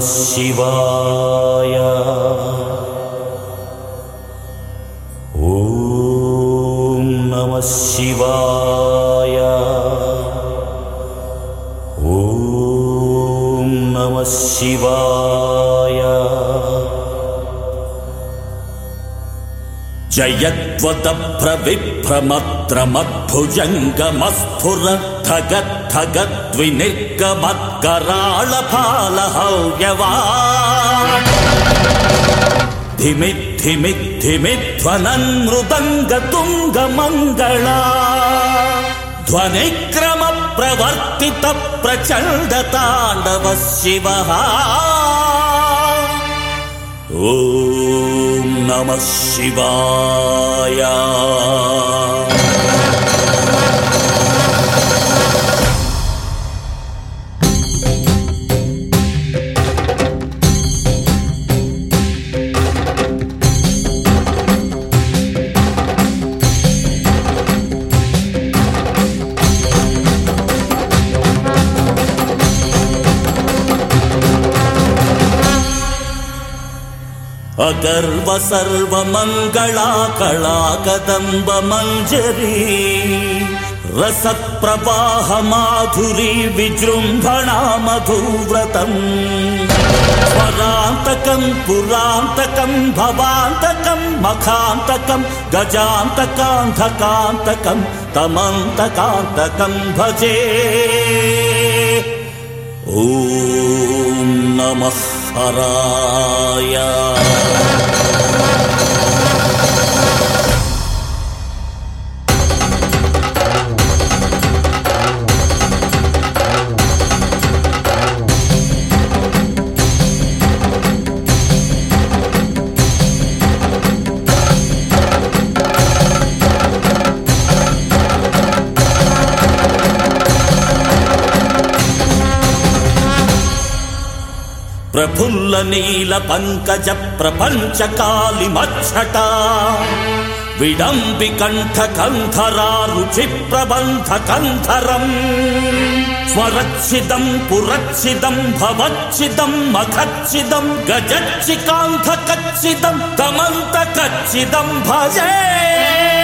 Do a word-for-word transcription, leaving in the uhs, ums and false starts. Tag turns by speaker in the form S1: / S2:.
S1: శివాయ. ఓం నమః శివాయ. ఓం నమః శివాయ. జయద్వద ప్రవిభ్రమత్రమద్భుజంగమస్ఫురద్ధగద్ధగద్వినిర్గమద్గరాళఫాలహవ్యవాన్ ధిమిద్ధిమిద్ధిమిధ్వనన్ మృదంగతుంగమంగళా ధ్వనిక్రమ ప్రవర్తిత ప్రచండ తాండవ శివః. ఓం నమః శివాయ. అగర్వ సర్వమంగళా కళాకదంబ మంజరీ రస ప్రవాహ మాధురీ విజృంభణా మధువ్రతం స్వరాంతకం పురాంతకం భవాంతకం మఖాంతకం గజాంతకాంతకాంతకం తమంతకాంతకం భజే. ఓం నమః హరాయ. ప్రఫుల్ల నీల పంకజ ప్రపంచ కాళి మచ్చట విడంబి కంఠ కంధరా రుచి ప్రబంధ కంధరం స్వరచ్చిదం పురచ్చిదం భవచ్చిదం మఖచ్చిదం గజచ్చి కాంధ కచ్చిదం తమంత కచ్చిదం భజే.